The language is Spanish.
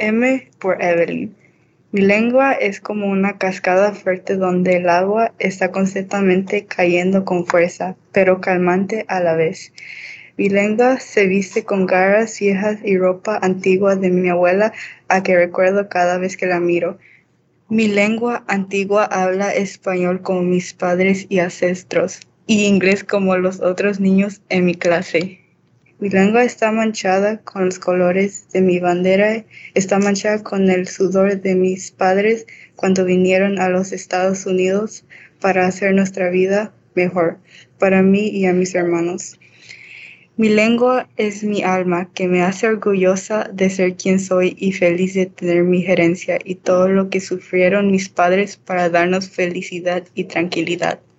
M por Evelyn. Mi lengua es como una cascada fuerte donde el agua está constantemente cayendo con fuerza, pero calmante a la vez. Mi lengua se viste con garras viejas y ropa antigua de mi abuela, a que recuerdo cada vez que la miro. Mi lengua antigua habla español como mis padres y ancestros, y inglés como los otros niños en mi clase. Mi lengua está manchada con los colores de mi bandera, está manchada con el sudor de mis padres cuando vinieron a los Estados Unidos para hacer nuestra vida mejor, para mí y a mis hermanos. Mi lengua es mi alma, que me hace orgullosa de ser quien soy y feliz de tener mi herencia y todo lo que sufrieron mis padres para darnos felicidad y tranquilidad.